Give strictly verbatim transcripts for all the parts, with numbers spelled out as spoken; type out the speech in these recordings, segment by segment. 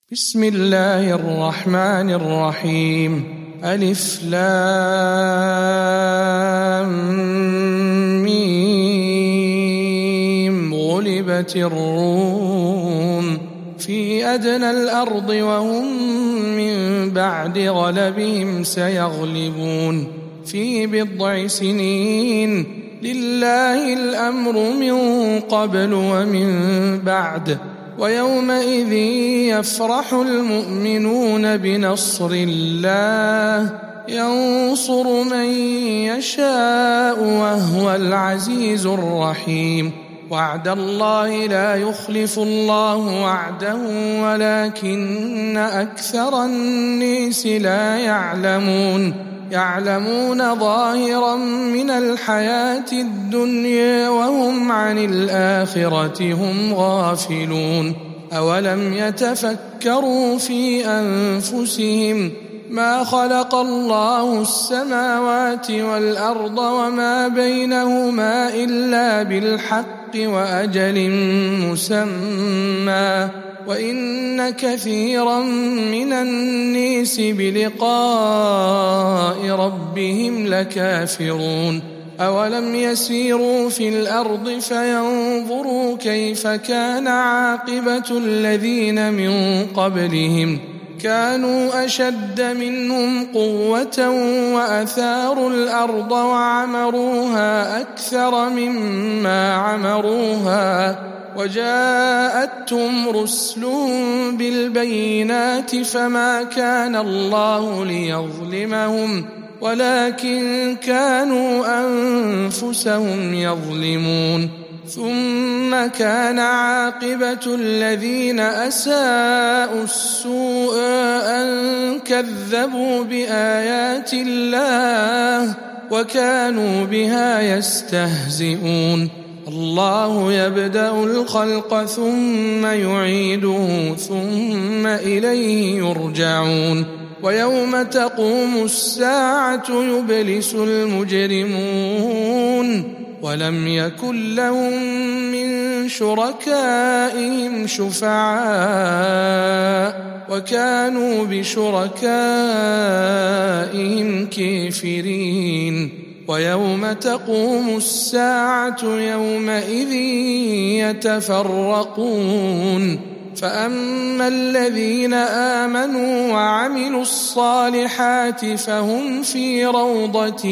بسم الله الرحمن الرحيم. ألف لام ميم. غلبت الروم في أدنى الأرض وهم من بعد غلبهم سيغلبون في بضع سنين. لله الأمر من قبل ومن بعد، ويومئذ يفرح المؤمنون بنصر الله ينصر من يشاء وهو العزيز الرحيم. وعد الله لا يخلف الله وعده ولكن أكثر الناس لا يعلمون يعلمون ظاهرا من الحياة الدنيا وهم عن الآخرة هم غافلون. أولم يتفكروا في أنفسهم ما خلق الله السماوات والأرض وما بينهما إلا بالحق وأجل مسمى، وإن كثيرا من الناس بلقاء ربهم لكافرون. أولم يسيروا في الأرض فينظروا كيف كان عاقبة الذين من قبلهم كانوا أشد منهم قوة وأثاروا الأرض وعمروها أكثر مما عمروها، وجاءتهم رسلهم بالبينات فما كان الله ليظلمهم ولكن كانوا أنفسهم يظلمون. ثم كان عاقبة الذين أساءوا السوء أن كذبوا بآيات الله وكانوا بها يستهزئون. الله يبدأ الخلق ثم يعيده ثم إليه يرجعون. ويوم تقوم الساعة يبلس المجرمون ولم يكن لهم من شركائهم شفعاء وكانوا بشركائهم كافرين. ويوم تقوم الساعة يومئذ يتفرقون، فأما الذين آمنوا وعملوا الصالحات فهم في روضة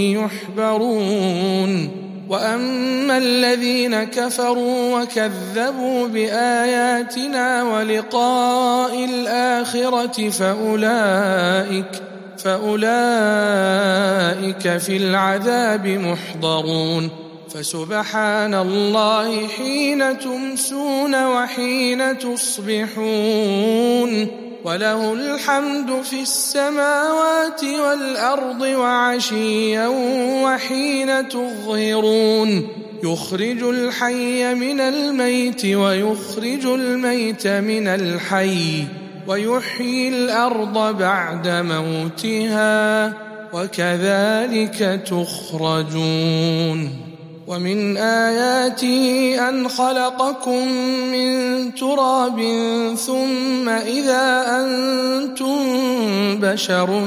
يحبرون، وأما الذين كفروا وكذبوا بآياتنا ولقاء الآخرة فأولئك فأولئك في العذاب محضرون. فسبحان الله حين تمسون وحين تصبحون، وله الحمد في السماوات والأرض وعشيا وحين تظهرون. يخرج الحي من الميت ويخرج الميت من الحي ويحيي الأرض بعد موتها وكذلك تخرجون. ومن آياته أن خلقكم من تراب ثم إذا أنتم بشر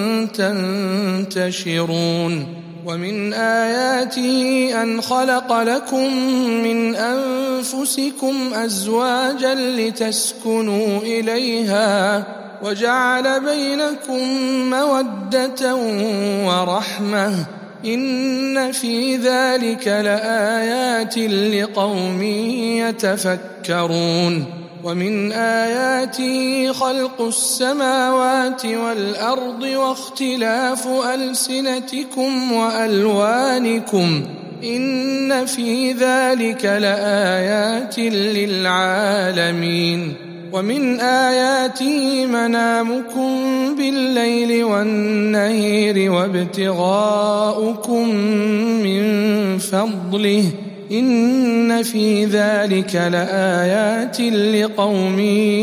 تنتشرون. ومن آياته أن خلق لكم من أنفسكم أزواجا لتسكنوا إليها وجعل بينكم مودة ورحمة إن في ذلك لآيات لقوم يتفكرون. ومن آياته خلق السماوات والأرض واختلاف ألسنتكم وألوانكم إن في ذلك لآيات للعالمين. ومن آياته منامكم بالليل والنهار وابتغاؤكم من فضله إن في ذلك لآيات لقوم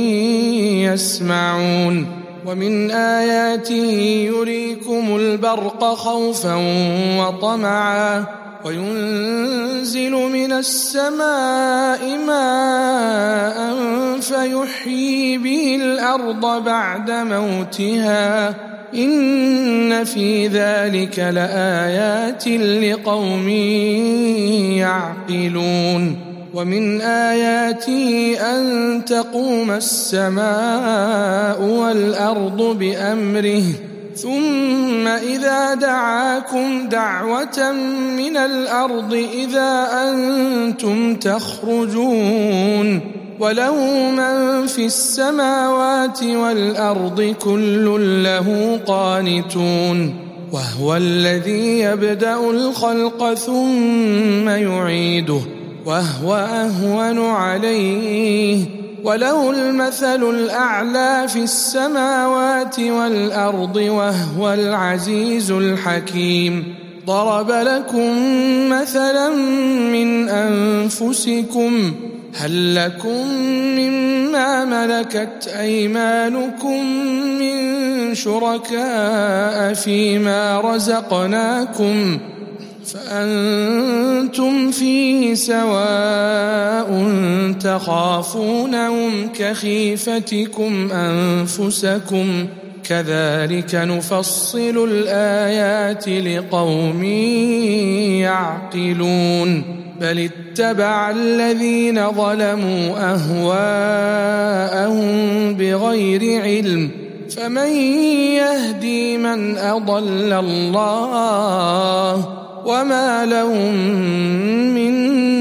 يسمعون. ومن آياته يريكم البرق خوفا وطمعا وينزل من السماء ماء فيحيي به الأرض بعد موتها إن في ذلك لآيات لقوم يعقلون ومن آياته أن تقوم السماء والأرض بأمره ثم إذا دعاكم دعوة من الأرض إذا أنتم تخرجون وله من في السماوات والأرض كل له قانتون وهو الذي يبدأ الخلق ثم يعيده وهو أهون عليه وله المثل الأعلى في السماوات والأرض وهو العزيز الحكيم ضرب لكم مثلا من أنفسكم هل لكم مما ملكت أيمانكم من شركاء فيما رزقناكم فأنتم فيه سواء تخافونهم كخيفتكم أنفسكم كذلك نفصل الآيات لقوم يعقلون بل اتبع الذين ظلموا أهواءهم بغير علم فمن يهدي من أضل الله وما لهم من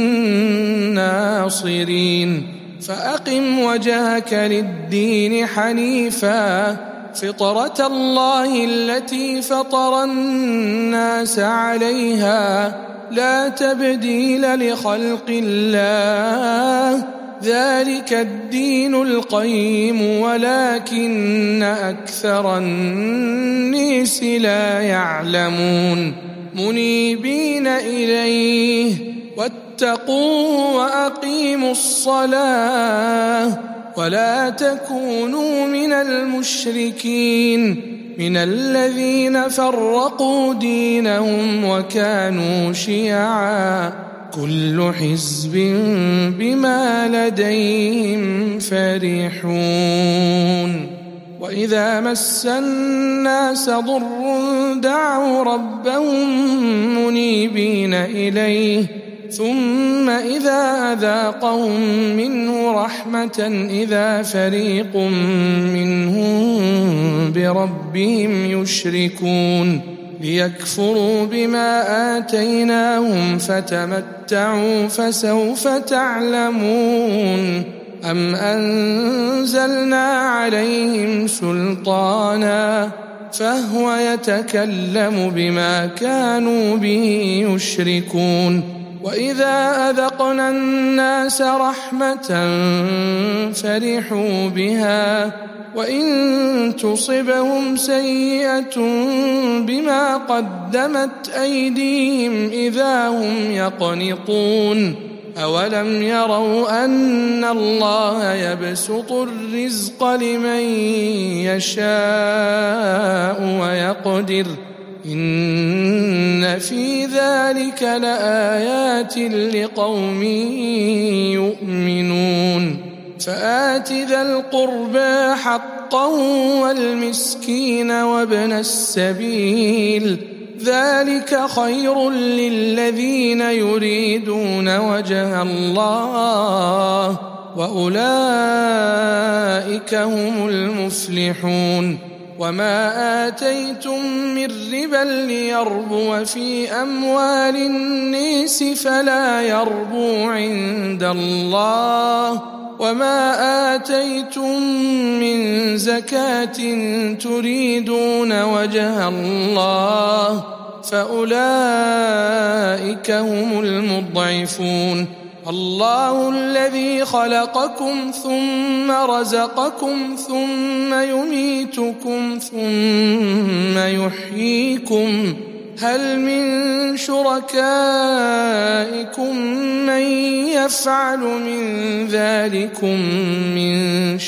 ناصرين فأقم وجهك للدين حنيفا فطرة الله التي فطر الناس عليها لا تبديل لخلق الله ذلك الدين القيم ولكن أكثر الناس لا يعلمون منيبين إليه واتقوا وأقيموا الصلاة ولا تكونوا من المشركين من الذين فرقوا دينهم وكانوا شيعا كل حزب بما لديهم فرحون وإذا مس الناس ضر دعوا ربهم منيبين إليه ثم إذا أذاقهم منه رحمة إذا فريق منهم بربهم يشركون ليكفروا بما آتيناهم فتمتعوا فسوف تعلمون أم أنزلنا عليهم سلطانا فهو يتكلم بما كانوا به يشركون وإذا أذقنا الناس رحمة فرحوا بها وإن تصبهم سيئة بما قدمت أيديهم إذا هم يقنطون أولم يروا أن الله يبسط الرزق لمن يشاء ويقدر إن في ذلك لآيات لقوم يؤمنون فآت ذا القربى حقه والمسكين وابن السبيل ذلك خير للذين يريدون وجه الله وأولئك هم المفلحون وما آتيتم من ربا ليربو في أموال الناس فلا يربو عند الله وما آتيتم من زكاة تريدون وجه الله فأولئك هم المضعفون الله الذي خلقكم ثم رزقكم ثم يميتكم ثم يحييكم هل من شركائكم من يفعل من ذلكم من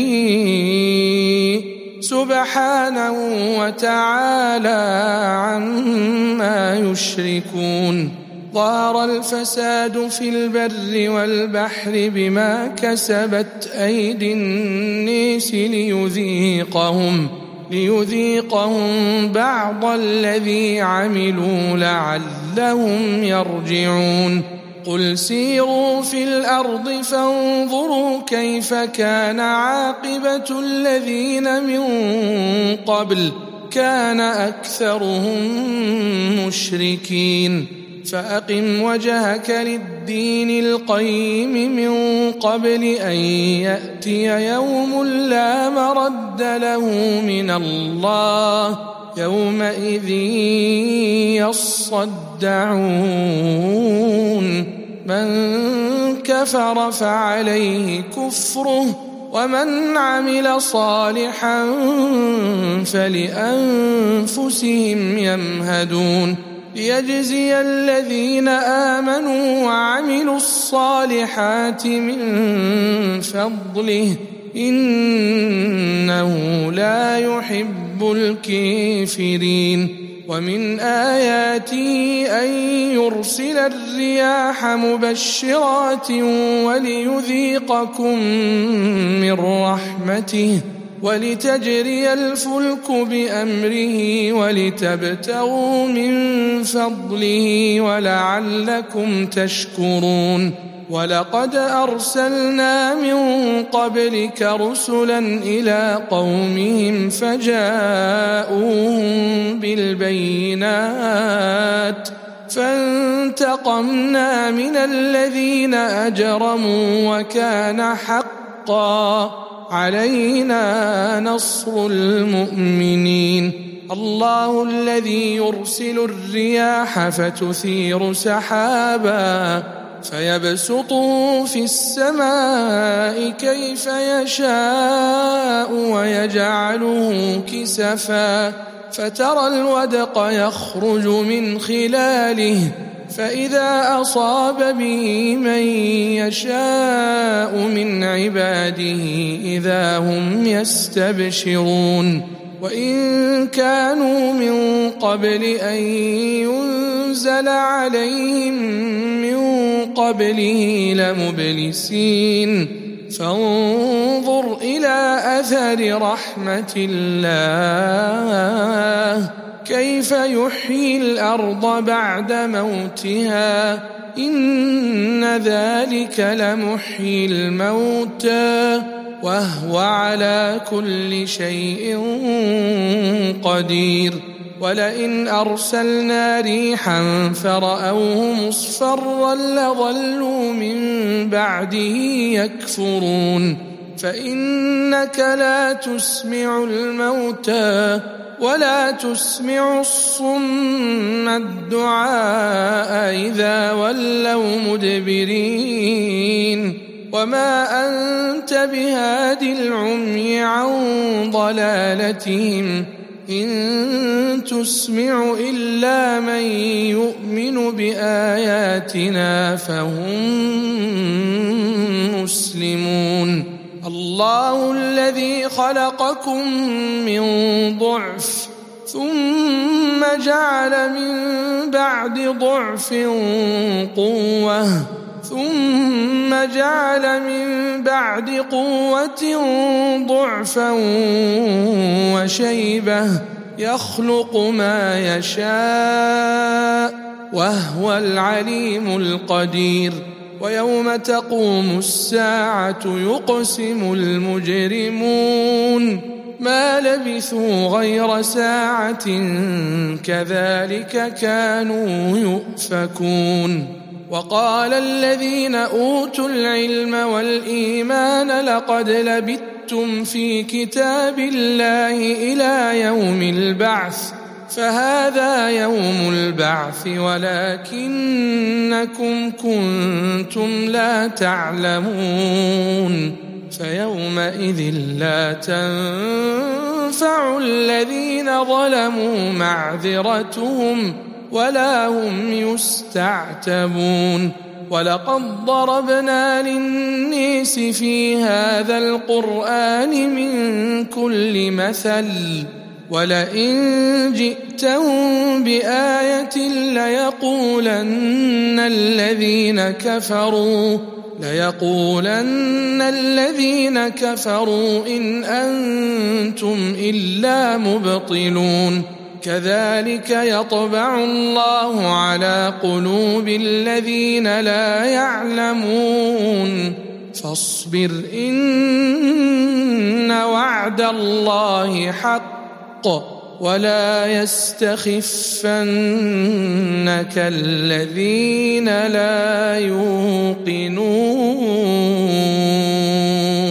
شيء سبحانه وتعالى عما يشركون ظهر الفساد في البر والبحر بما كسبت أيدي الناس ليذيقهم ليذيقهم بعض الذي عملوا لعلهم يرجعون قل سيروا في الأرض فانظروا كيف كان عاقبة الذين من قبل كان أكثرهم مشركين فأقم وجهك للدين القيم من قبل أن يأتي يوم لا مرد له من الله يومئذ يصدعون من كفر فعليه كفره ومن عمل صالحا فلأنفسهم يمهدون ليجزي الذين آمنوا وعملوا الصالحات من فضله إنه لا يحب الكافرين ومن آياته أن يرسل الرياح مبشرات وليذيقكم من رحمته ولتجري الفلك بأمره ولتبتغوا من فضله ولعلكم تشكرون ولقد أرسلنا من قبلك رسلا إلى قومهم فجاءوهم بالبينات فانتقمنا من الذين أجرموا وكان حقا علينا نصر المؤمنين الله الذي يرسل الرياح فتثير سحابا فيبسطه في السماء كيف يشاء ويجعله كسفا فترى الودق يخرج من خلاله فإذا أصاب به من يشاء من عباده إذا هم يستبشرون وإن كانوا من قبل أن ينزل عليهم من قبله لمبلسين فانظر إلى أثر رحمة الله كيف يحيي الأرض بعد موتها إن ذلك لمحيي الموتى وهو على كل شيء قدير ولئن أرسلنا ريحا فرأوه مصفرا لظلوا من بعده يكفرون فإنك لا تسمع الموتى ولا تسمع الصم الدعاء إذا ولوا مدبرين وما أنت بهاد العمي عن ضلالتهم إن تسمع إلا من يؤمن بآياتنا فهم مسلمون الله الذي خلقكم من ضعف ثم جعل من بعد ضعف قوة ثم جعل من بعد قوة ضعفا وشيبة يخلق ما يشاء وهو العليم القدير ويوم تقوم الساعة يقسم المجرمون ما لبثوا غير ساعة كذلك كانوا يؤفكون وقال الذين أوتوا العلم والإيمان لقد لبثتم في كتاب الله إلى يوم البعث فهذا يوم البعث ولكنكم كنتم لا تعلمون فيومئذ لا تنفع الذين ظلموا معذرتهم ولا هم يستعتبون ولقد ضربنا للناس في هذا القرآن من كل مثل ولئن جئتهم بآية ليقولن الذين كفروا ليقولن الذين كفروا إن أنتم إلا مبطلون كذلك يطبع الله على قلوب الذين لا يعلمون فاصبر إن وعد الله حق ولا يستخفنك الذين لا يوقنون